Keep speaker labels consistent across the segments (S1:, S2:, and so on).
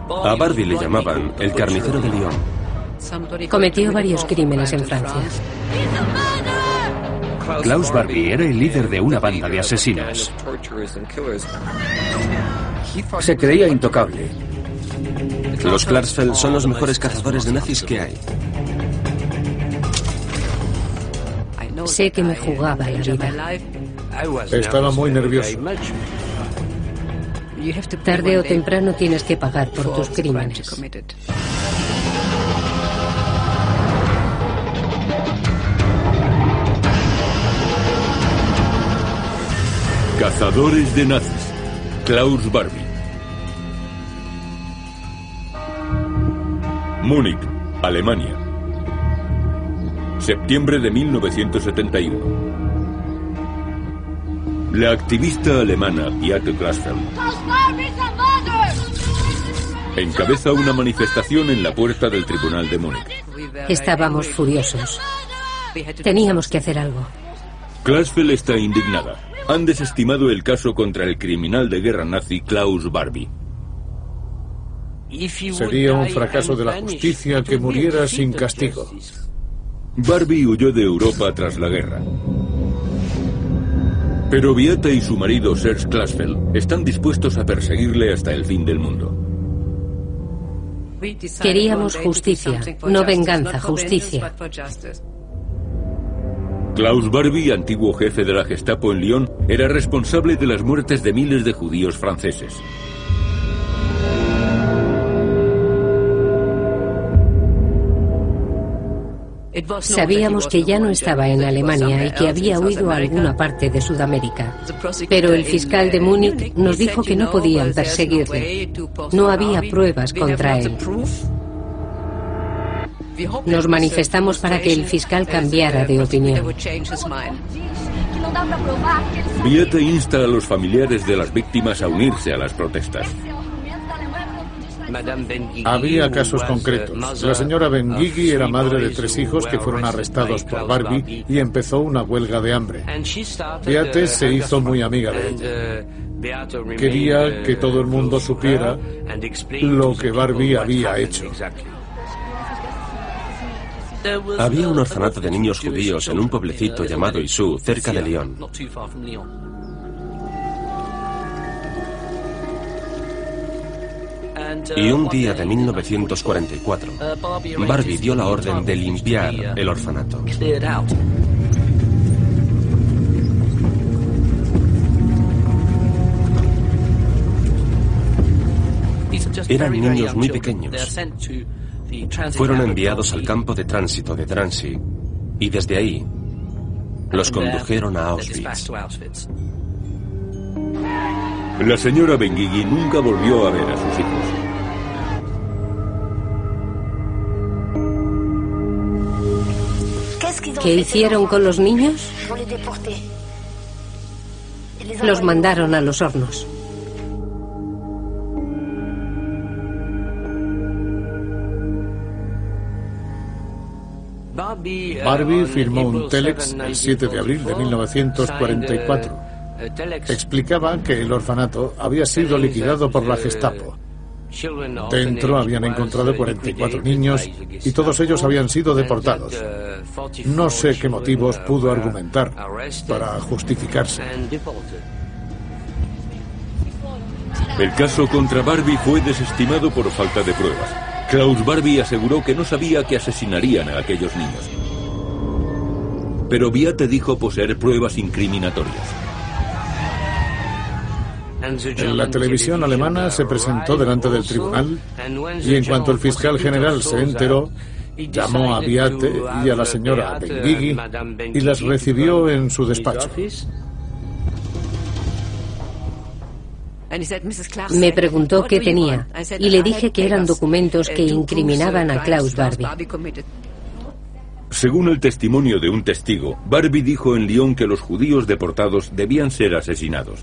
S1: A Barbie le llamaban el carnicero de Lyon.
S2: Cometió varios crímenes en Francia.
S3: Klaus Barbie era el líder de una banda de asesinos. Se creía intocable.
S1: Los Klarsfeld son los mejores cazadores de nazis que hay.
S2: Sé que me jugaba la vida.
S4: Estaba muy nervioso.
S2: Tarde o temprano tienes que pagar por tus crímenes.
S5: Cazadores de nazis. Klaus Barbie. Múnich, Alemania. Septiembre de 1971. La activista alemana Beate Klarsfeld encabeza una manifestación en la puerta del tribunal de Múnich.
S2: Estábamos furiosos. Teníamos que hacer algo.
S5: Klarsfeld está indignada. Han desestimado el caso contra el criminal de guerra nazi Klaus Barbie.
S4: Sería un fracaso de la justicia que muriera sin castigo.
S5: Barbie huyó de Europa tras la guerra. Pero Beate y su marido Serge Klarsfeld están dispuestos a perseguirle hasta el fin del mundo.
S2: Queríamos justicia, no venganza, justicia.
S5: Klaus Barbie, antiguo jefe de la Gestapo en Lyon, era responsable de las muertes de miles de judíos franceses.
S2: Sabíamos que ya no estaba en Alemania y que había huido a alguna parte de Sudamérica. Pero el fiscal de Múnich nos dijo que no podían perseguirle. No había pruebas contra él. Nos manifestamos para que el fiscal cambiara de opinión.
S5: Beate insta a los familiares de las víctimas a unirse a las protestas.
S4: Había casos concretos. La señora Benguigui era madre de 3 hijos que fueron arrestados por Barbie y empezó una huelga de hambre. Beate se hizo muy amiga de ella. Quería que todo el mundo supiera lo que Barbie había hecho.
S1: Había un orfanato de niños judíos en un pueblecito llamado Issou, cerca de Lyon. Y un día de 1944, Barbie dio la orden de limpiar el orfanato. Eran niños muy pequeños. Fueron enviados al campo de tránsito de Drancy y desde ahí los condujeron a Auschwitz.
S5: La señora Benguigui nunca volvió a ver a sus hijos.
S2: ¿Qué hicieron con los niños? Los mandaron a los hornos.
S4: Barbie firmó un telex el 7 de abril de 1944. Explicaba que el orfanato había sido liquidado por la Gestapo. Dentro habían encontrado 44 niños y todos ellos habían sido deportados. No sé qué motivos pudo argumentar para justificarse.
S5: El caso contra Barbie fue desestimado por falta de pruebas. Klaus Barbie aseguró que no sabía que asesinarían a aquellos niños. Pero Beate dijo poseer pruebas incriminatorias.
S4: En la televisión alemana se presentó delante del tribunal y en cuanto el fiscal general se enteró, llamó a Beate y a la señora Benguigui y las recibió en su despacho.
S2: Me preguntó qué tenía y le dije que eran documentos que incriminaban a Klaus Barbie.
S5: Según el testimonio de un testigo, Barbie dijo en Lyon que los judíos deportados debían ser asesinados.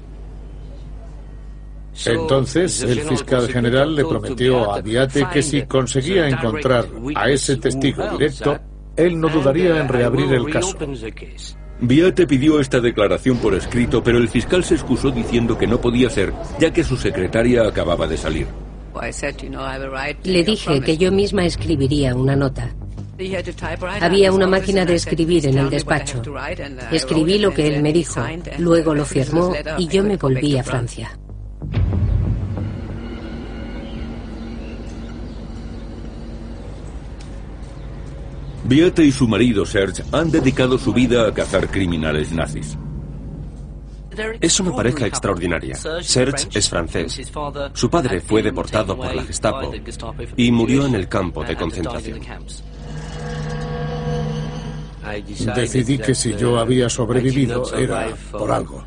S4: Entonces, el fiscal general le prometió a Beate que si conseguía encontrar a ese testigo directo, él no dudaría en reabrir el caso.
S5: Beate pidió esta declaración por escrito, pero el fiscal se excusó diciendo que no podía ser, ya que su secretaria acababa de salir.
S2: Le dije que yo misma escribiría una nota. Había una máquina de escribir en el despacho. Escribí lo que él me dijo, luego lo firmó y yo me volví a Francia.
S5: Beate y su marido Serge han dedicado su vida a cazar criminales nazis.
S1: Es una pareja extraordinaria. Serge es francés. Su padre fue deportado por la Gestapo y murió en el campo de concentración.
S4: Decidí que si yo había sobrevivido era por algo.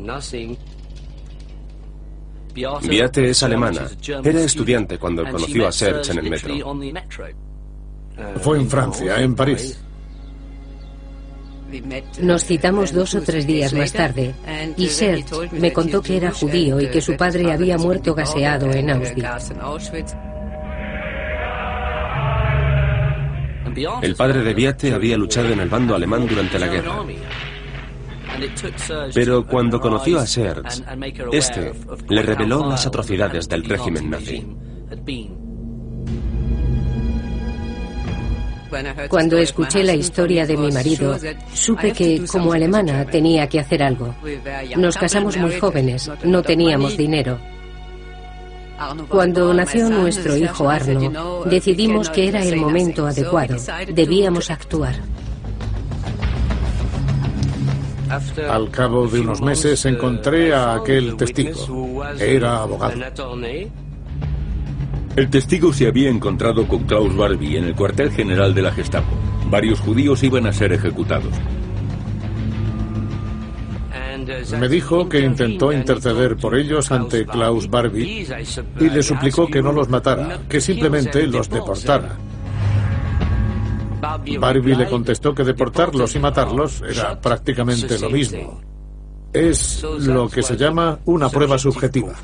S1: Beate es alemana. Era estudiante cuando conoció a Serge en el metro.
S4: Fue en Francia, en París.
S2: Nos citamos 2 o 3 días más tarde y Serge me contó que era judío y que su padre había muerto gaseado en Auschwitz.
S1: El padre de Beate había luchado en el bando alemán durante la guerra. Pero cuando conoció a Serge, este le reveló las atrocidades del régimen nazi.
S2: Cuando escuché la historia de mi marido, supe que, como alemana, tenía que hacer algo. Nos casamos muy jóvenes, no teníamos dinero. Cuando nació nuestro hijo Arno, decidimos que era el momento adecuado, debíamos actuar.
S4: Al cabo de unos meses encontré a aquel testigo. Era abogado.
S5: El testigo se había encontrado con Klaus Barbie en el cuartel general de la Gestapo. Varios judíos iban a ser ejecutados.
S4: Me dijo que intentó interceder por ellos ante Klaus Barbie y le suplicó que no los matara, que simplemente los deportara. Barbie le contestó que deportarlos y matarlos era prácticamente lo mismo. Es lo que se llama una prueba subjetiva.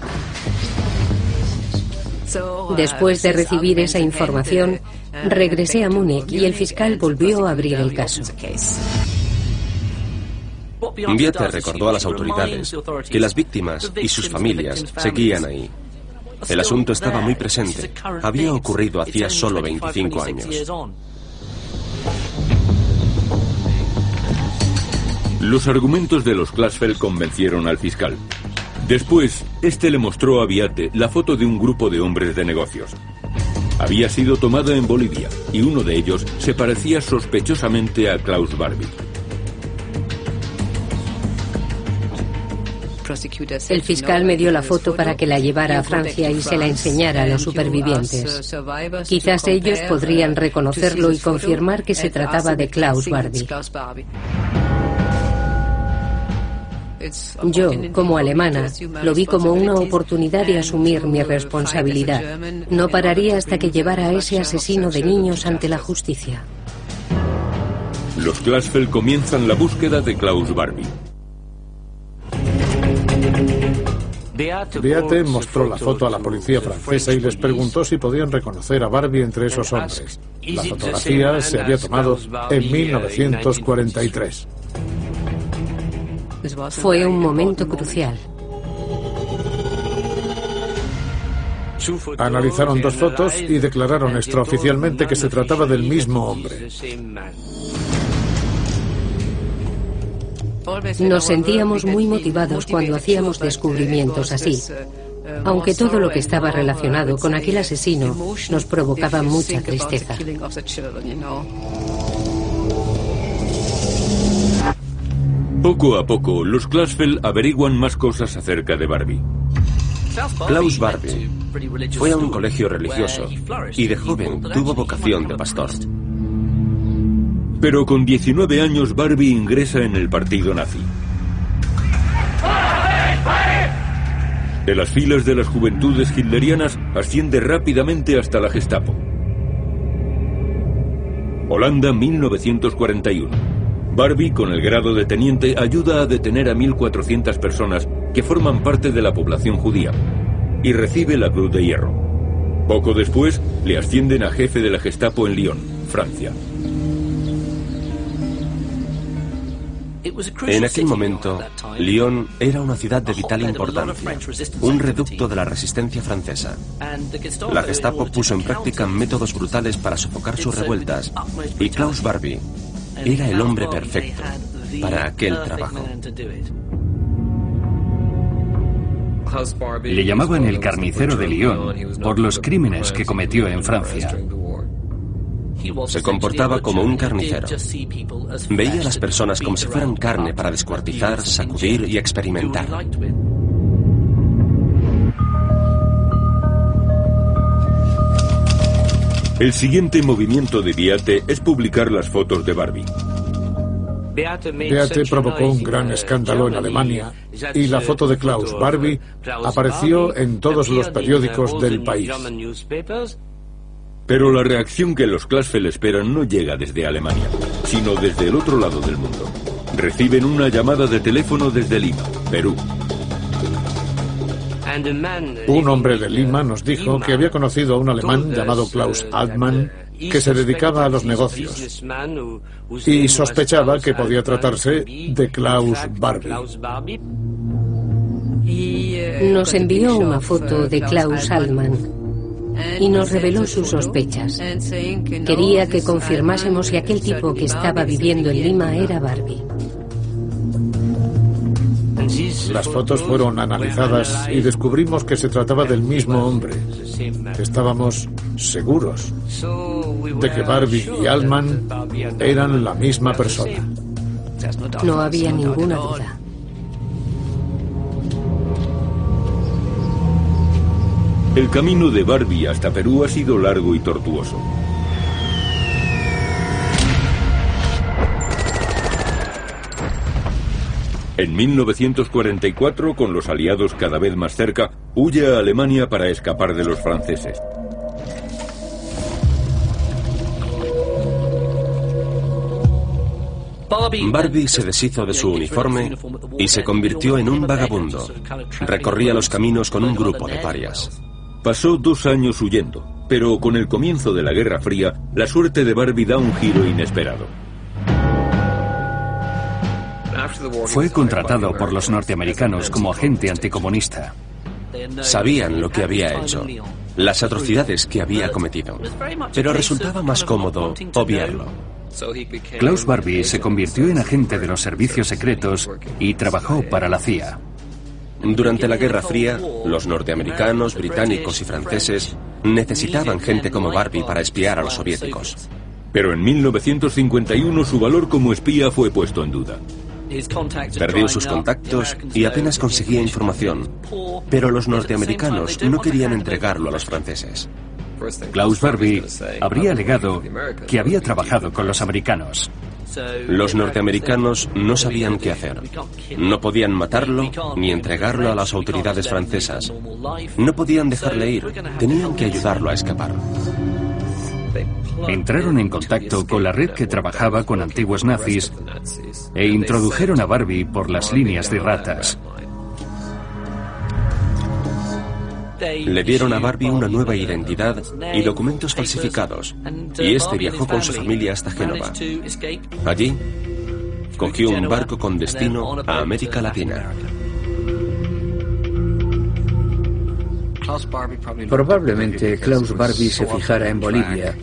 S2: Después de recibir esa información, regresé a Múnich y el fiscal volvió a abrir el caso.
S1: Beate recordó a las autoridades que las víctimas y sus familias seguían ahí. El asunto estaba muy presente. Había ocurrido hacía solo 25 años.
S5: Los argumentos de los Klasfeld convencieron al fiscal. Después, este le mostró a Beate la foto de un grupo de hombres de negocios. Había sido tomada en Bolivia y uno de ellos se parecía sospechosamente a Klaus Barbie.
S2: El fiscal me dio la foto para que la llevara a Francia y se la enseñara a los supervivientes. Quizás ellos podrían reconocerlo y confirmar que se trataba de Klaus Barbie. Yo, como alemana, lo vi como una oportunidad de asumir mi responsabilidad. No pararía hasta que llevara a ese asesino de niños ante la justicia.
S5: Los Klasfeld comienzan la búsqueda de Klaus Barbie.
S4: Beate mostró la foto a la policía francesa y les preguntó si podían reconocer a Barbie entre esos hombres. La fotografía se había tomado en 1943.
S2: Fue un momento crucial.
S4: Analizaron 2 fotos y declararon extraoficialmente que se trataba del mismo hombre.
S2: Nos sentíamos muy motivados cuando hacíamos descubrimientos así, aunque todo lo que estaba relacionado con aquel asesino nos provocaba mucha tristeza.
S5: Poco a poco, los Klasfeld averiguan más cosas acerca de Barbie.
S1: Klaus Barbie fue a un colegio religioso y de joven tuvo vocación de pastor.
S5: Pero con 19 años Barbie ingresa en el partido nazi. De las filas de las juventudes hitlerianas asciende rápidamente hasta la Gestapo. Holanda, 1941. Barbie, con el grado de teniente, ayuda a detener a 1.400 personas que forman parte de la población judía y recibe la Cruz de Hierro. Poco después, le ascienden a jefe de la Gestapo en Lyon, Francia.
S1: En aquel momento, Lyon era una ciudad de vital importancia, un reducto de la resistencia francesa. La Gestapo puso en práctica métodos brutales para sofocar sus revueltas, y Klaus Barbie era el hombre perfecto para aquel trabajo.
S3: Le llamaban el carnicero de Lyon por los crímenes que cometió en Francia.
S1: Se comportaba como un carnicero. Veía a las personas como si fueran carne para descuartizar, sacudir y experimentar.
S5: El siguiente movimiento de Beate es publicar las fotos de Barbie.
S4: Beate provocó un gran escándalo en Alemania y la foto de Klaus Barbie apareció en todos los periódicos del país.
S5: Pero la reacción que los Klasfeld esperan no llega desde Alemania, sino desde el otro lado del mundo. Reciben una llamada de teléfono desde Lima, Perú.
S4: Un hombre de Lima nos dijo que había conocido a un alemán llamado Klaus Altmann que se dedicaba a los negocios y sospechaba que podía tratarse de Klaus Barbie.
S2: Nos envió una foto de Klaus Altmann y nos reveló sus sospechas. Quería que confirmásemos si aquel tipo que estaba viviendo en Lima era Barbie.
S4: Las fotos fueron analizadas y descubrimos que se trataba del mismo hombre. Estábamos seguros de que Barbie y Altmann eran la misma persona.
S2: No había ninguna duda.
S5: El camino de Barbie hasta Perú ha sido largo y tortuoso. En 1944, con los aliados cada vez más cerca, huye a Alemania para escapar de los franceses.
S1: Barbie se deshizo de su uniforme y se convirtió en un vagabundo. Recorría los caminos con un grupo de parias.
S5: Pasó 2 años huyendo, pero con el comienzo de la Guerra Fría, la suerte de Barbie da un giro inesperado.
S3: Fue contratado por los norteamericanos como agente anticomunista.
S1: Sabían lo que había hecho, las atrocidades que había cometido, pero resultaba más cómodo obviarlo.
S3: Klaus Barbie se convirtió en agente de los servicios secretos y trabajó para la CIA.
S1: Durante la Guerra Fría, los norteamericanos, británicos y franceses necesitaban gente como Barbie para espiar a los soviéticos.
S5: Pero en 1951 su valor como espía fue puesto en duda.
S1: Perdió sus contactos y apenas conseguía información, pero los norteamericanos no querían entregarlo a los franceses.
S3: Klaus Barbie habría alegado que había trabajado con los americanos.
S1: Los norteamericanos no sabían qué hacer. No podían matarlo ni entregarlo a las autoridades francesas. No podían dejarle ir. Tenían que ayudarlo a escapar.
S3: Entraron en contacto con la red que trabajaba con antiguos nazis e introdujeron a Barbie por las líneas de ratas.
S1: Le dieron a Barbie una nueva identidad y documentos falsificados, y este viajó con su familia hasta Génova. Allí, cogió un barco con destino a América Latina.
S6: Probablemente Klaus Barbie se fijara en Bolivia,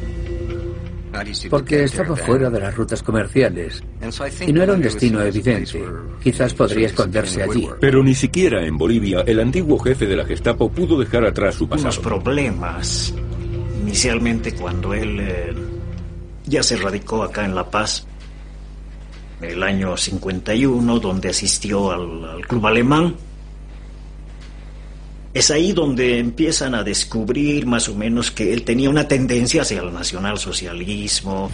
S6: porque estaba fuera de las rutas comerciales y no era un destino evidente. Quizás podría esconderse allí.
S5: Pero ni siquiera en Bolivia el antiguo jefe de la Gestapo pudo dejar atrás su pasado.
S7: Unos problemas. Inicialmente cuando él ya se radicó acá en La Paz, en el año 51, donde asistió al club alemán. Es ahí donde empiezan a descubrir más o menos que él tenía una tendencia hacia el nacionalsocialismo.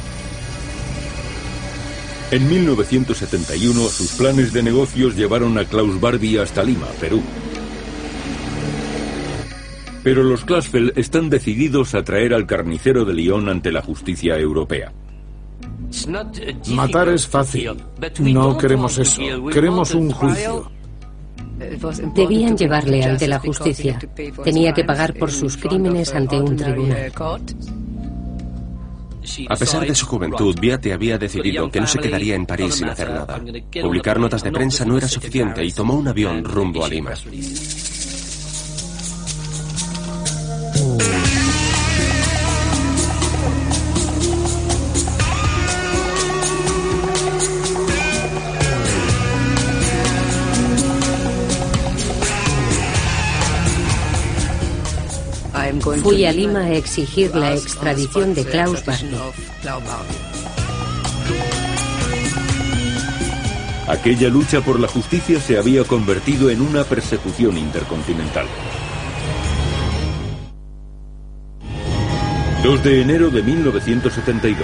S5: En 1971, sus planes de negocios llevaron a Klaus Barbie hasta Lima, Perú. Pero los Klasfeld están decididos a traer al carnicero de Lyon ante la justicia europea.
S4: Matar es fácil. No queremos eso. Queremos un juicio.
S2: Debían llevarle ante la justicia. Tenía que pagar por sus crímenes ante un tribunal.
S1: A pesar de su juventud, Beate había decidido que no se quedaría en París sin hacer nada. Publicar notas de prensa no era suficiente y tomó un avión rumbo a Lima.
S2: Fui a Lima a exigir la extradición de Klaus Barbie.
S5: Aquella lucha por la justicia se había convertido en una persecución intercontinental. 2 de enero de 1972.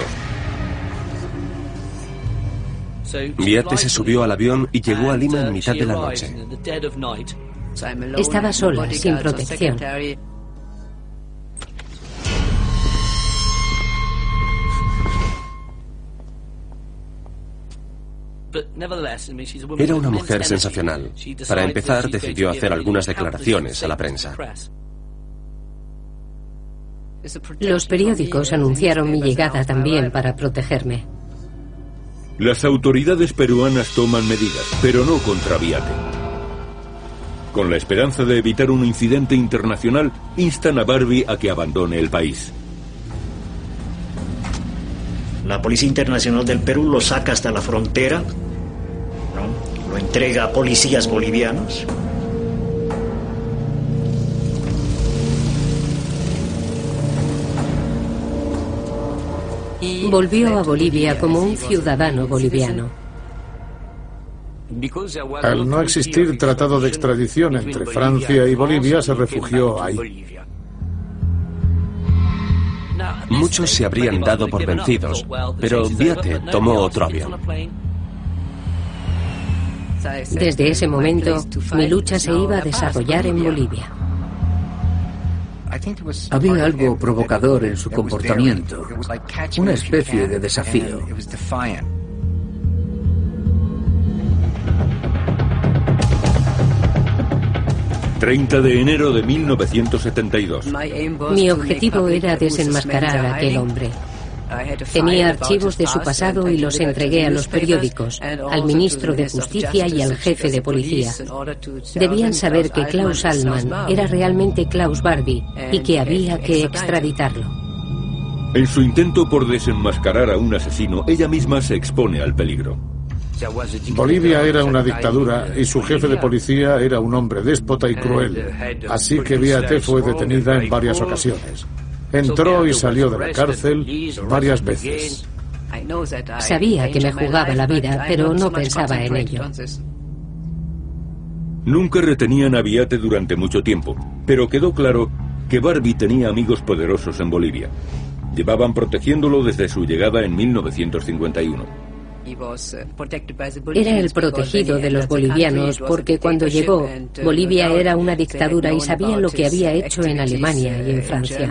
S1: Beate se subió al avión y llegó a Lima en mitad de la noche.
S2: Estaba sola, sin protección.
S1: Era una mujer sensacional. Para empezar, decidió hacer algunas declaraciones a la prensa.
S2: Los periódicos anunciaron mi llegada también para protegerme.
S5: Las autoridades peruanas toman medidas, pero no contra Beate. Con la esperanza de evitar un incidente internacional, instan a Barbie a que abandone el país.
S7: La Policía Internacional del Perú lo saca hasta la frontera, ¿no? Lo entrega a policías bolivianos.
S2: Volvió a Bolivia como un ciudadano boliviano.
S4: Al no existir tratado de extradición entre Francia y Bolivia, se refugió ahí.
S1: Muchos se habrían dado por vencidos, pero Beate tomó otro avión.
S2: Desde ese momento, mi lucha se iba a desarrollar en Bolivia.
S6: Había algo provocador en su comportamiento, una especie de desafío.
S5: ...30 de enero de 1972.
S2: Mi objetivo era desenmascarar a aquel hombre. Tenía archivos de su pasado y los entregué a los periódicos, al ministro de Justicia y al jefe de policía. Debían saber que Klaus Allman era realmente Klaus Barbie y que había que extraditarlo.
S5: En su intento por desenmascarar a un asesino, ella misma se expone al peligro.
S4: Bolivia era una dictadura y su jefe de policía era un hombre déspota y cruel, así que Beate fue detenida en varias ocasiones. Entró y salió de la cárcel varias veces.
S2: Sabía que me jugaba la vida, pero no pensaba en ello.
S5: Nunca retenían a Beate durante mucho tiempo, pero quedó claro que Barbie tenía amigos poderosos en Bolivia. Llevaban protegiéndolo desde su llegada en 1951.
S2: Era el protegido de los bolivianos porque cuando llegó, Bolivia era una dictadura y sabían lo que había hecho en Alemania y en Francia.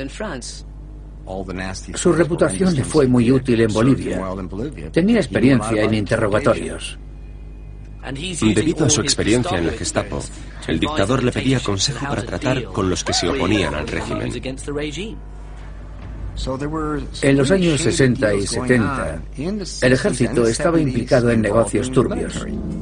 S6: Su reputación le fue muy útil en Bolivia. Tenía experiencia en interrogatorios.
S1: Debido a su experiencia en la Gestapo, el dictador le pedía consejo para tratar con los que se oponían al régimen.
S6: En los años 60 y 70, el ejército estaba implicado en negocios turbios.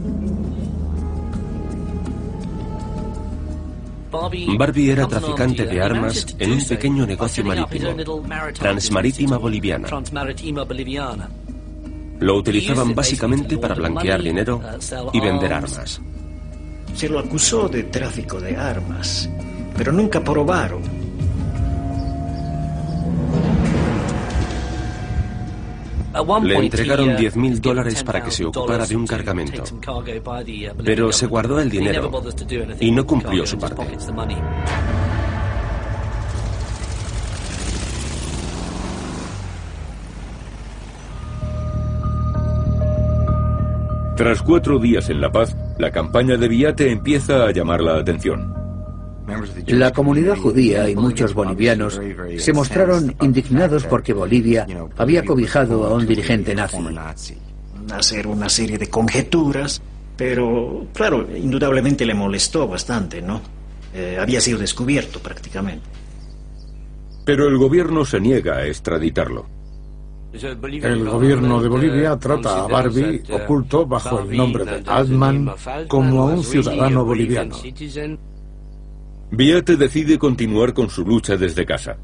S1: Barbie era traficante de armas en un pequeño negocio marítimo, Transmarítima Boliviana. Lo utilizaban básicamente para blanquear dinero y vender armas.
S7: Se lo acusó de tráfico de armas, pero nunca probaron.
S1: Le entregaron $10,000 para que se ocupara de un cargamento, pero se guardó el dinero y no cumplió su parte.
S5: Tras 4 días en La Paz, la campaña de Beate empieza a llamar la atención.
S6: La comunidad judía y muchos bolivianos se mostraron indignados porque Bolivia había cobijado a un dirigente nazi.
S7: Hacer una serie de conjeturas, pero claro, indudablemente le molestó bastante, ¿no? Había sido descubierto prácticamente.
S5: Pero el gobierno se niega a extraditarlo.
S4: El gobierno de Bolivia trata a Barbie, oculto bajo el nombre de Altman, como a un ciudadano boliviano.
S5: Beate decide continuar con su lucha desde casa.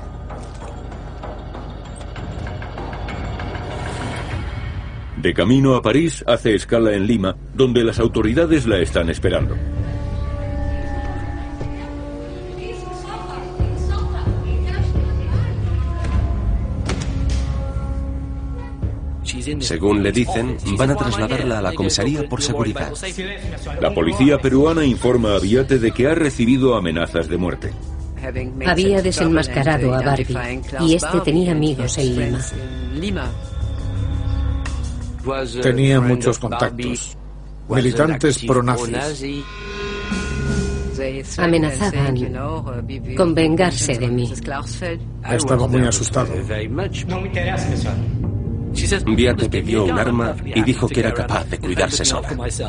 S5: De camino a París, hace escala en Lima, donde las autoridades la están esperando.
S1: Según le dicen, van a trasladarla a la comisaría por seguridad.
S5: La policía peruana informa a Beate de que ha recibido amenazas de muerte.
S2: Había desenmascarado a Barbie y este tenía amigos en Lima.
S4: Tenía muchos contactos, militantes pronazis.
S2: Amenazaban con vengarse de mí.
S4: Estaba muy asustado.
S1: Beate pidió un arma y dijo que era capaz de cuidarse sola.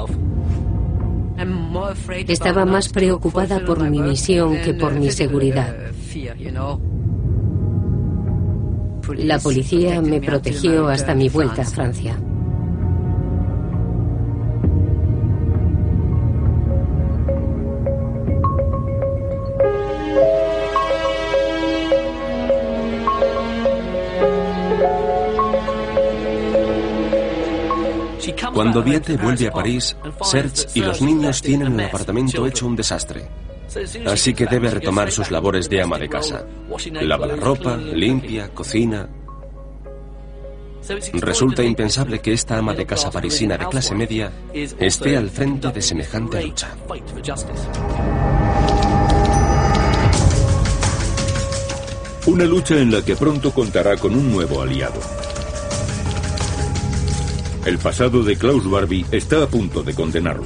S2: Estaba más preocupada por mi misión que por mi seguridad. La policía me protegió hasta mi vuelta a Francia.
S1: Cuando Beate vuelve a París, Serge y los niños tienen el apartamento hecho un desastre. Así que debe retomar sus labores de ama de casa. Lava la ropa, limpia, cocina. Resulta impensable que esta ama de casa parisina de clase media esté al frente de semejante lucha.
S5: Una lucha en la que pronto contará con un nuevo aliado. El pasado de Klaus Barbie está a punto de condenarlo.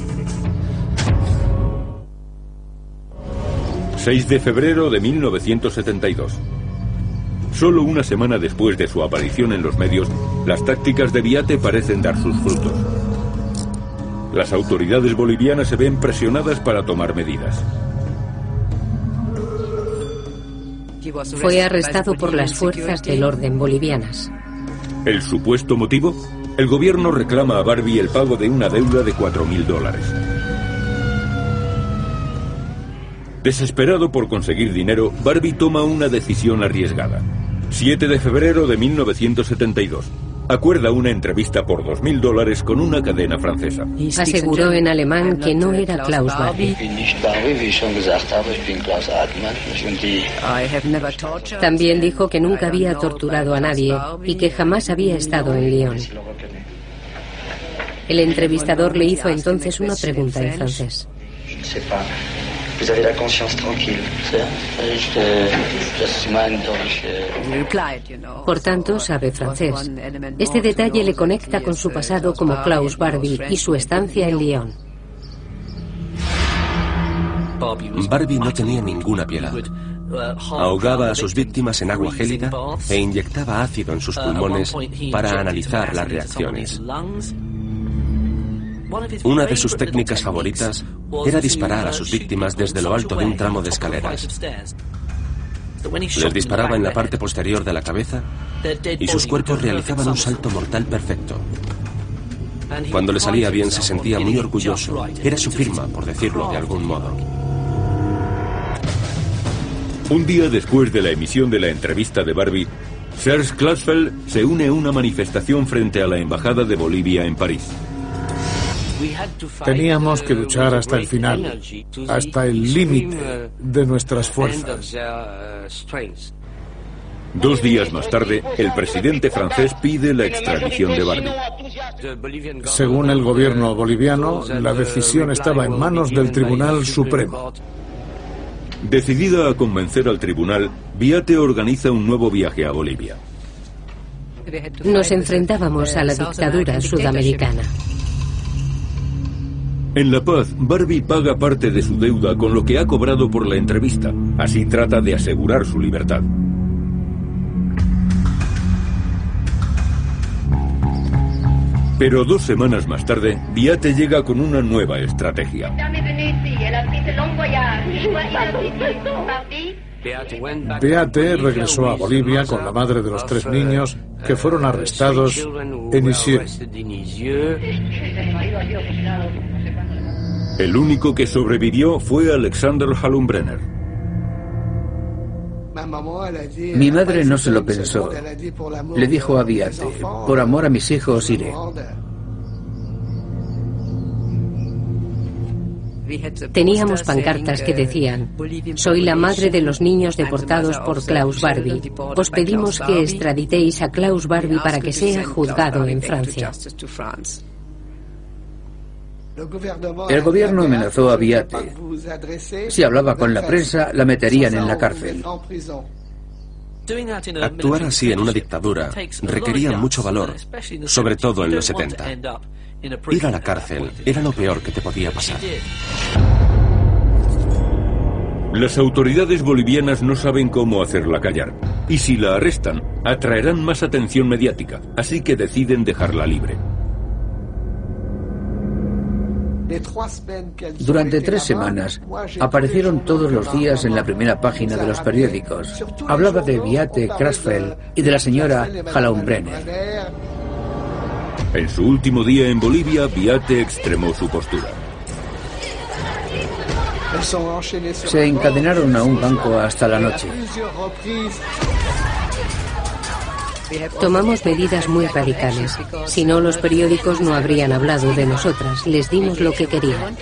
S5: 6 de febrero de 1972. Solo una semana después de su aparición en los medios, las tácticas de Beate parecen dar sus frutos. Las autoridades bolivianas se ven presionadas para tomar medidas.
S2: Fue arrestado por las fuerzas del orden bolivianas.
S5: ¿El supuesto motivo? El gobierno reclama a Barbie el pago de una deuda de $4.000. Desesperado por conseguir dinero, Barbie toma una decisión arriesgada. 7 de febrero de 1972. Acuerda una entrevista por $2.000 con una cadena francesa.
S2: Aseguró en alemán que no era Klaus Barbie. También dijo que nunca había torturado a nadie y que jamás había estado en Lyon. El entrevistador le hizo entonces una pregunta en francés. Por tanto, sabe francés. Este detalle le conecta con su pasado como Klaus Barbie y su estancia en Lyon.
S1: Barbie no tenía ninguna piedad. Ahogaba a sus víctimas en agua gélida e inyectaba ácido en sus pulmones para analizar las reacciones. Una de sus técnicas favoritas era disparar a sus víctimas desde lo alto de un tramo de escaleras. Les disparaba en la parte posterior de la cabeza y sus cuerpos realizaban un salto mortal perfecto. Cuando le salía bien se sentía muy orgulloso. Era su firma, por decirlo de algún modo.
S5: Un día después de la emisión de la entrevista de Barbie, Serge Klausfeld se une a una manifestación frente a la Embajada de Bolivia en París.
S4: Teníamos que luchar hasta el final, hasta el límite de nuestras fuerzas.
S5: 2 días más tarde, el presidente francés pide la extradición de Barbie.
S4: Según el gobierno boliviano, la decisión estaba en manos del Tribunal Supremo.
S5: Decidida a convencer al tribunal, Beate organiza un nuevo viaje a Bolivia.
S2: Nos enfrentábamos a la dictadura sudamericana.
S5: En La Paz, Barbie paga parte de su deuda con lo que ha cobrado por la entrevista. Así trata de asegurar su libertad. Pero 2 semanas más tarde, Beate llega con una nueva estrategia.
S4: Beate regresó a Bolivia con la madre de los 3 niños que fueron arrestados en Lisieux.
S5: El único que sobrevivió fue Alexander Hallenbrenner.
S6: Mi madre no se lo pensó. Le dijo a Beate: por amor a mis hijos iré.
S2: Teníamos pancartas que decían: soy la madre de los niños deportados por Klaus Barbie. Os pedimos que extraditéis a Klaus Barbie para que sea juzgado en Francia.
S6: El gobierno amenazó a Beate. Si hablaba con la prensa, la meterían en la cárcel.
S1: Actuar así en una dictadura requería mucho valor, sobre todo en los 70. Ir a la cárcel era lo peor que te podía pasar.
S5: Las autoridades bolivianas no saben cómo hacerla callar, y si la arrestan, atraerán más atención mediática, así que deciden dejarla libre.
S6: Durante 3 semanas aparecieron todos los días en la primera página de los periódicos. Hablaba de Beate Krasfeld y de la señora Hallenbrenner.
S5: En su último día en Bolivia, Beate extremó su postura.
S6: Se encadenaron a un banco hasta la noche.
S2: Tomamos medidas muy radicales. Si no, los periódicos no habrían hablado de nosotras. Les dimos lo que querían.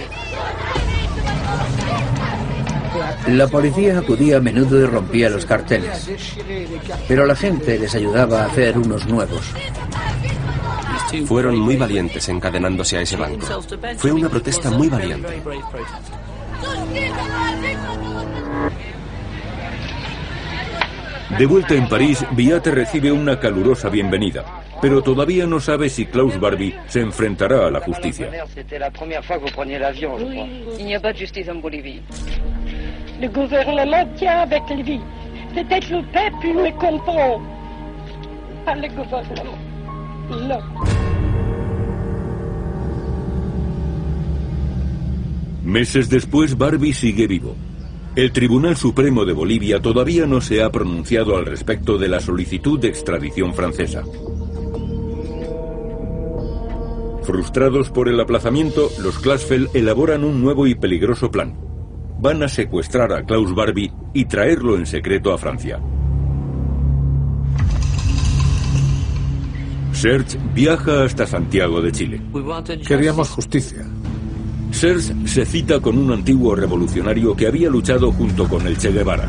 S6: La policía acudía a menudo y rompía los carteles, pero la gente les ayudaba a hacer unos nuevos.
S1: Fueron muy valientes encadenándose a ese banco. Fue una protesta muy valiente.
S5: De vuelta en París, Beate recibe una calurosa bienvenida, pero todavía no sabe si Klaus Barbie se enfrentará a la justicia.
S8: Le gouvernement tient avec lui. Peut-être le peuple le comprend. Pas le gouvernement. Non.
S5: Meses después, Barbie sigue vivo. El Tribunal Supremo de Bolivia todavía no se ha pronunciado al respecto de la solicitud de extradición francesa. Frustrados por el aplazamiento, los Klasfeld elaboran un nuevo y peligroso plan. Van a secuestrar a Klaus Barbie y traerlo en secreto a Francia. Serge viaja hasta Santiago de Chile.
S4: Queríamos justicia.
S5: Serge se cita con un antiguo revolucionario que había luchado junto con el Che Guevara.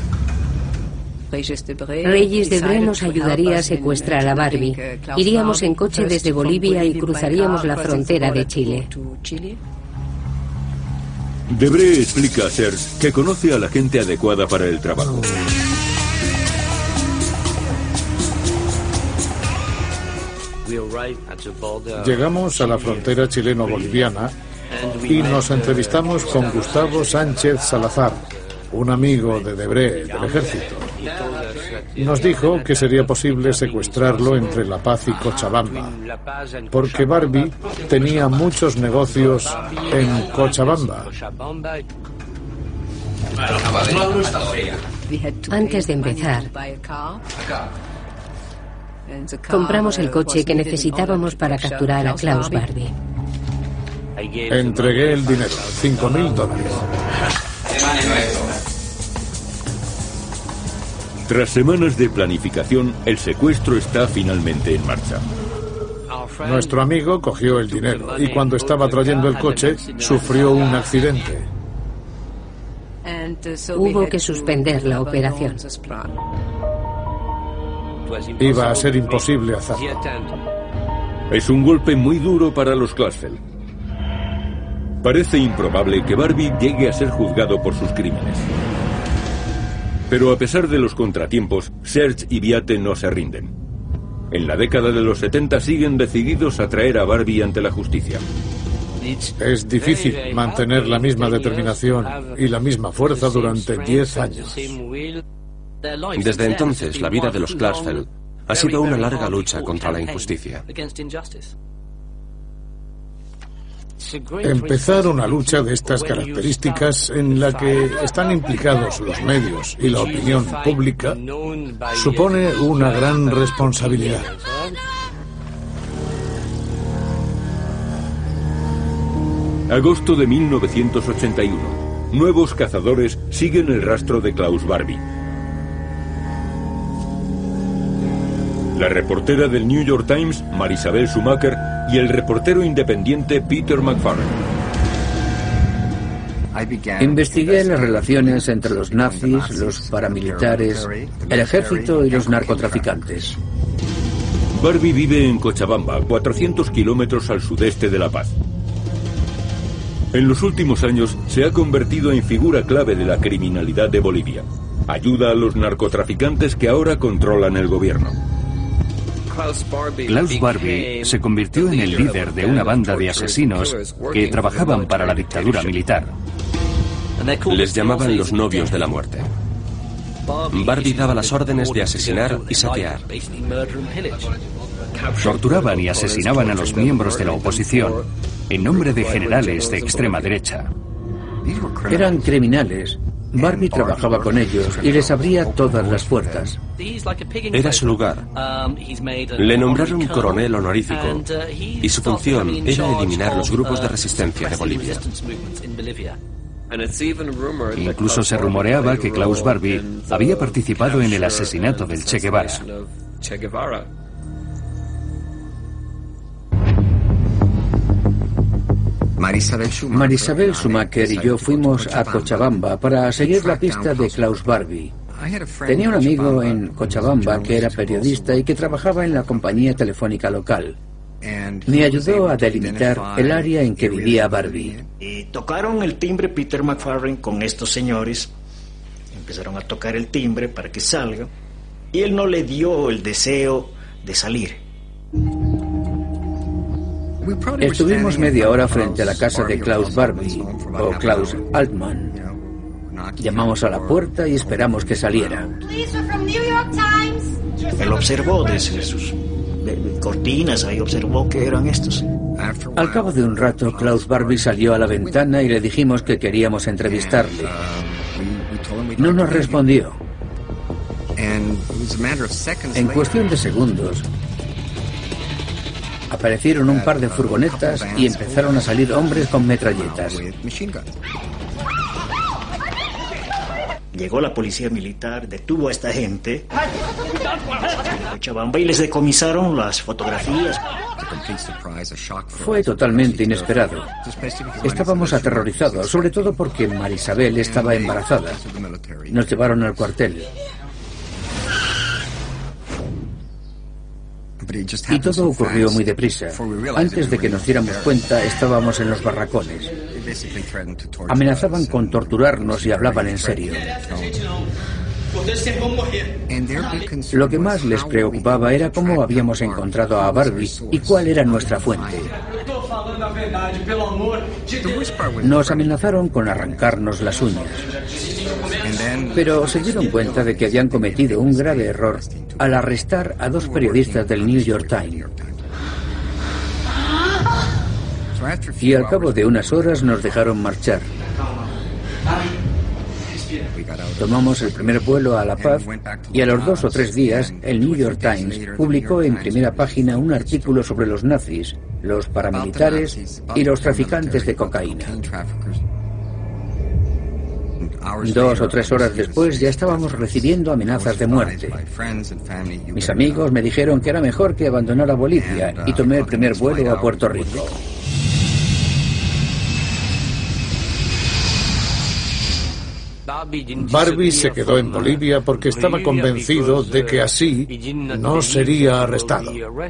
S2: Reyes Debré nos ayudaría a secuestrar a Barbie. Iríamos en coche desde Bolivia y cruzaríamos la frontera de Chile.
S5: Debré explica a Serge que conoce a la gente adecuada para el trabajo.
S4: Llegamos a la frontera chileno-boliviana y nos entrevistamos con Gustavo Sánchez Salazar, un amigo de Debré del ejército. Nos dijo que sería posible secuestrarlo entre La Paz y Cochabamba, porque Barbie tenía muchos negocios en Cochabamba.
S2: Antes de empezar, compramos el coche que necesitábamos para capturar a Klaus Barbie.
S4: Entregué el dinero, $5.000.
S5: Tras semanas de planificación, el secuestro está finalmente en marcha.
S4: Nuestro amigo cogió el dinero y cuando estaba trayendo el coche sufrió un accidente.
S2: Hubo que suspender la operación.
S4: Iba a ser imposible hacerlo.
S5: Es un golpe muy duro para los Klasfeld. Parece improbable que Barbie llegue a ser juzgado por sus crímenes. Pero a pesar de los contratiempos, Serge y Beate no se rinden. En la década de los 70 siguen decididos a traer a Barbie ante la justicia.
S4: Es difícil mantener la misma determinación y la misma fuerza durante 10 años.
S1: Desde entonces, la vida de los Klasfeld ha sido una larga lucha contra la injusticia.
S4: Empezar una lucha de estas características en la que están implicados los medios y la opinión pública supone una gran responsabilidad.
S5: Agosto de 1981. Nuevos cazadores siguen el rastro de Klaus Barbie. La reportera del New York Times, Marisabel Schumacher, y el reportero independiente Peter McFarlane.
S6: Investigué las relaciones entre los nazis, los paramilitares, el ejército y los narcotraficantes.
S5: Barbie vive en Cochabamba, 400 kilómetros al sudeste de La Paz. En los últimos años se ha convertido en figura clave de la criminalidad de Bolivia. Ayuda a los narcotraficantes que ahora controlan el gobierno.
S3: Klaus Barbie se convirtió en el líder de una banda de asesinos que trabajaban para la dictadura militar.
S1: Les llamaban los novios de la muerte. Barbie daba las órdenes de asesinar y saquear.
S3: Torturaban y asesinaban a los miembros de la oposición en nombre de generales de extrema derecha.
S6: Eran criminales. Barbie trabajaba con ellos y les abría todas las puertas.
S1: Era su lugar. Le nombraron coronel honorífico y su función era eliminar los grupos de resistencia de Bolivia.
S3: Incluso se rumoreaba que Klaus Barbie había participado en el asesinato del Che Guevara.
S6: Marisabel Schumacher y yo fuimos a Cochabamba para seguir la pista de Klaus Barbie. Tenía un amigo en Cochabamba que era periodista y que trabajaba en la compañía telefónica local. Me ayudó a delimitar el área en que vivía Barbie.
S7: Y tocaron el timbre Peter McFarlane con estos señores. Empezaron a tocar el timbre para que salga. Y él no le dio el deseo de salir.
S6: Estuvimos media hora frente a la casa de Klaus Barbie, o Klaus Altman. Llamamos a la puerta y esperamos que saliera.
S7: Él observó desde sus cortinas, ahí observó que eran estos.
S6: Al cabo de un rato, Klaus Barbie salió a la ventana y le dijimos que queríamos entrevistarle. No nos respondió. En cuestión de segundos, aparecieron un par de furgonetas y empezaron a salir hombres con metralletas.
S7: Llegó la policía militar, detuvo a esta gente en Cochabamba y les decomisaron las fotografías.
S6: Fue totalmente inesperado. Estábamos aterrorizados, sobre todo porque Marisabel estaba embarazada. Nos llevaron al cuartel. Y todo ocurrió muy deprisa. Antes de que nos diéramos cuenta, estábamos en los barracones. Amenazaban con torturarnos y hablaban en serio. Lo que más les preocupaba era cómo habíamos encontrado a Barbie y cuál era nuestra fuente. Nos amenazaron con arrancarnos las uñas. Pero se dieron cuenta de que habían cometido un grave error al arrestar a dos periodistas del New York Times. Y al cabo de unas horas nos dejaron marchar. Tomamos el primer vuelo a La Paz y a los 2 o 3 días el New York Times publicó en primera página un artículo sobre los nazis, los paramilitares y los traficantes de cocaína. 2 o 3 horas después ya estábamos recibiendo amenazas de muerte. Mis amigos me dijeron que era mejor que abandonara Bolivia y tomé el primer vuelo a Puerto Rico.
S4: Barbie se quedó en Bolivia porque estaba convencido de que así no sería arrestado.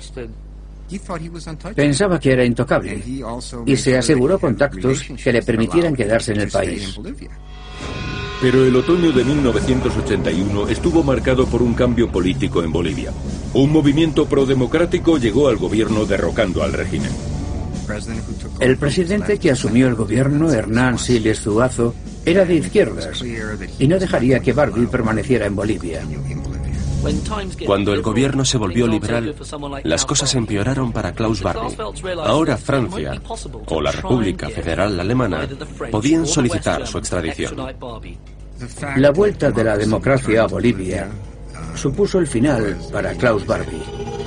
S6: Pensaba que era intocable y se aseguró contactos que le permitieran quedarse en el país.
S5: Pero el otoño de 1981 estuvo marcado por un cambio político en Bolivia. Un movimiento prodemocrático llegó al gobierno derrocando al régimen.
S6: El presidente que asumió el gobierno, Hernán Siles Zuazo, era de izquierdas y no dejaría que Barbie permaneciera en Bolivia.
S1: Cuando el gobierno se volvió liberal, las cosas empeoraron para Klaus Barbie. Ahora Francia o la República Federal Alemana podían solicitar su extradición.
S6: La vuelta de la democracia a Bolivia supuso el final para Klaus Barbie.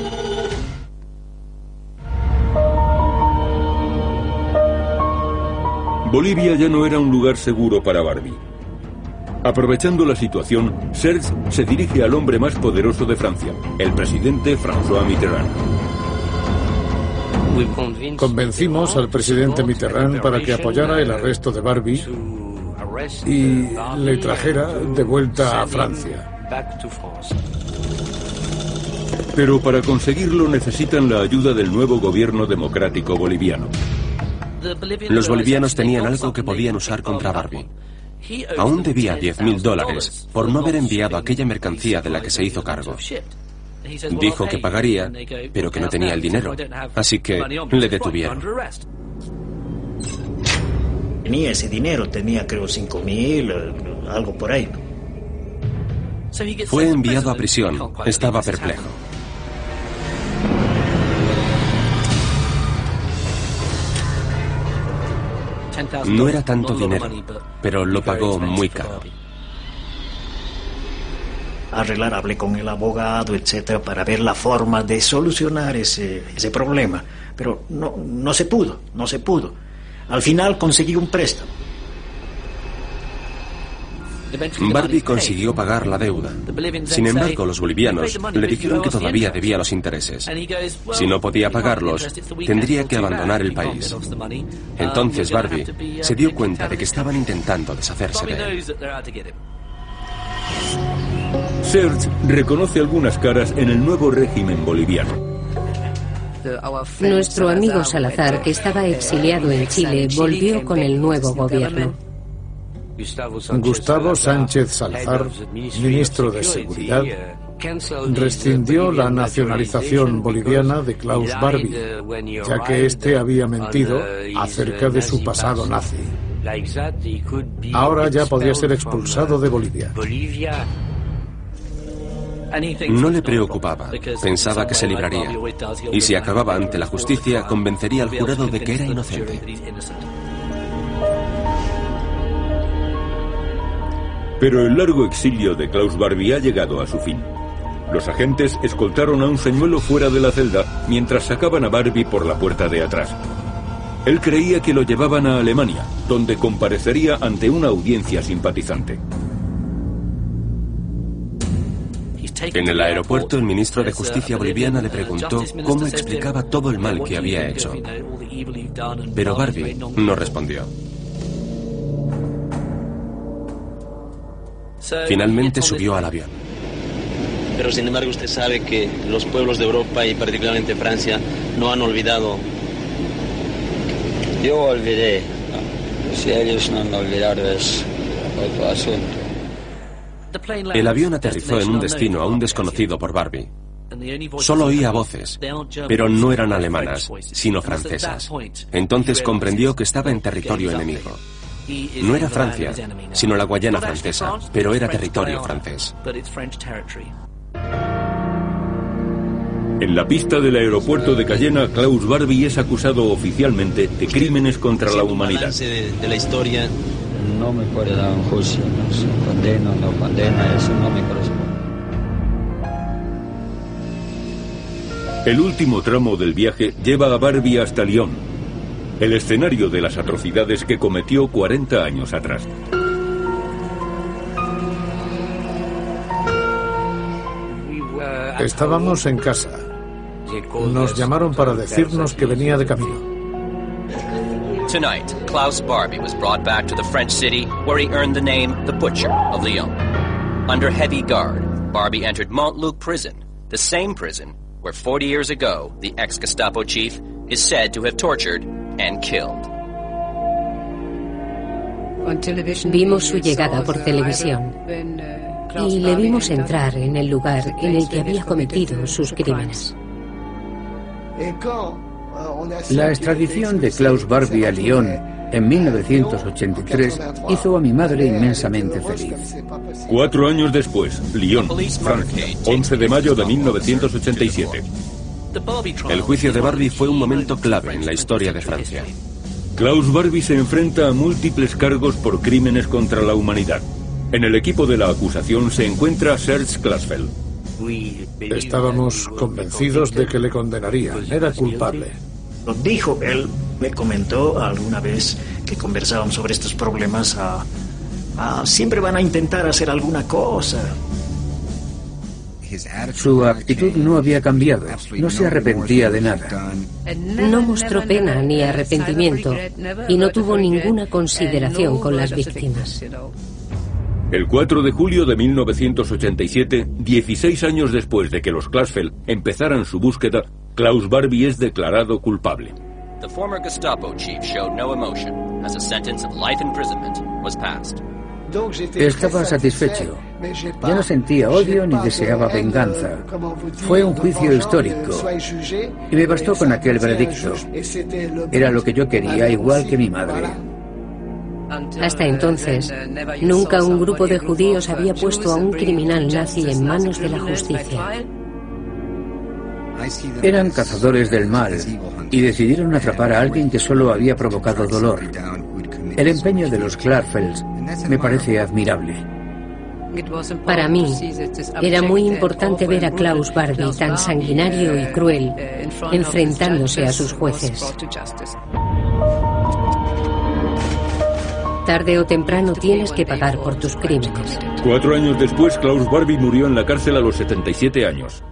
S5: Bolivia ya no era un lugar seguro para Barbie. Aprovechando la situación, Serge se dirige al hombre más poderoso de Francia, el presidente François Mitterrand.
S4: Convencimos al presidente Mitterrand para que apoyara el arresto de Barbie y le trajera de vuelta a Francia.
S5: Pero para conseguirlo necesitan la ayuda del nuevo gobierno democrático boliviano.
S1: Los bolivianos tenían algo que podían usar contra Barbie. Aún debía $10.000 por no haber enviado aquella mercancía de la que se hizo cargo. Dijo que pagaría, pero que no tenía el dinero, así que le detuvieron.
S7: Tenía ese dinero, tenía creo 5.000, algo por ahí.
S1: Fue enviado a prisión, estaba perplejo. No era tanto dinero, pero lo pagó muy caro.
S7: Arreglar, hablé con el abogado, etcétera, para ver la forma de solucionar ese problema. Pero no se pudo. Al final conseguí un préstamo.
S1: Barbie consiguió pagar la deuda. Sin embargo, los bolivianos le dijeron que todavía debía los intereses. Si no podía pagarlos, tendría que abandonar el país. Entonces Barbie se dio cuenta de que estaban intentando deshacerse de él.
S5: Serge reconoce algunas caras en el nuevo régimen boliviano.
S2: Nuestro amigo Salazar, que estaba exiliado en Chile, volvió con el nuevo gobierno.
S4: Gustavo Sánchez Salazar, ministro de Seguridad, rescindió la nacionalización boliviana de Klaus Barbie, ya que éste había mentido acerca de su pasado nazi. Ahora ya podía ser expulsado de Bolivia.
S1: No le preocupaba, pensaba que se libraría, y si acababa ante la justicia, convencería al jurado de que era inocente.
S5: Pero el largo exilio de Klaus Barbie ha llegado a su fin. Los agentes escoltaron a un señuelo fuera de la celda mientras sacaban a Barbie por la puerta de atrás. Él creía que lo llevaban a Alemania, donde comparecería ante una audiencia simpatizante.
S1: En el aeropuerto, el ministro de Justicia boliviana le preguntó cómo explicaba todo el mal que había hecho. Pero Barbie no respondió. Finalmente subió al avión.
S9: Pero sin embargo usted sabe que los pueblos de Europa y particularmente Francia no han olvidado.
S10: Yo olvidé. Si ellos no han olvidado es otro asunto.
S1: El avión aterrizó en un destino aún desconocido por Barbie. Solo oía voces, pero no eran alemanas, sino francesas. Entonces comprendió que estaba en territorio enemigo. No era Francia, sino la Guayana francesa, pero era territorio francés.
S5: En la pista del aeropuerto de Cayena, Klaus Barbie es acusado oficialmente de crímenes contra la humanidad.
S9: De la historia.
S10: No me puede dar un juicio, no se condena, no condena, eso no me corresponde.
S5: El último tramo del viaje lleva a Barbie hasta Lyon, el escenario de las atrocidades que cometió 40 años atrás.
S4: Estábamos en casa. Nos llamaron para decirnos que venía de camino.
S11: Tonight, Klaus Barbie was brought back to the French city where he earned the name the Butcher of Lyon. Under heavy guard, Barbie entered Montluc prison, the same prison where 40 years ago the ex-Gestapo chief is said to have tortured and killed.
S2: Vimos su llegada por televisión y le vimos entrar en el lugar en el que había cometido sus crímenes.
S6: La extradición de Klaus Barbie a Lyon en 1983 hizo a mi madre inmensamente feliz.
S5: 4 años después, Lyon, Francia, 11 de mayo de 1987.
S1: El juicio de Barbie fue un momento clave en la historia de Francia.
S5: Klaus Barbie se enfrenta a múltiples cargos por crímenes contra la humanidad. En el equipo de la acusación se encuentra Serge Klarsfeld.
S4: Estábamos convencidos de que le condenarían. Era culpable.
S7: Lo dijo él. Me comentó alguna vez que conversábamos sobre estos problemas. Siempre van a intentar hacer alguna cosa.
S6: Su actitud no había cambiado. No se arrepentía de nada.
S2: No mostró pena ni arrepentimiento y no tuvo ninguna consideración con las víctimas.
S5: El 4 de julio de 1987, 16 años después de que los Klarsfeld empezaran su búsqueda, Klaus Barbie es declarado culpable.
S11: The former Gestapo chief showed no emotion as a sentence of life imprisonment was passed.
S6: Estaba satisfecho. Ya no sentía odio ni deseaba venganza. Fue un juicio histórico y me bastó con aquel veredicto. Era lo que yo quería, igual que mi madre.
S2: Hasta entonces, nunca un grupo de judíos había puesto a un criminal nazi en manos de la justicia.
S6: Eran cazadores del mal y decidieron atrapar a alguien que solo había provocado dolor. El empeño de los Klarsfeld me parece admirable.
S2: Para mí, era muy importante ver a Klaus Barbie tan sanguinario y cruel, enfrentándose a sus jueces. Tarde o temprano tienes que pagar por tus crímenes.
S5: 4 años después, Klaus Barbie murió en la cárcel a los 77 años.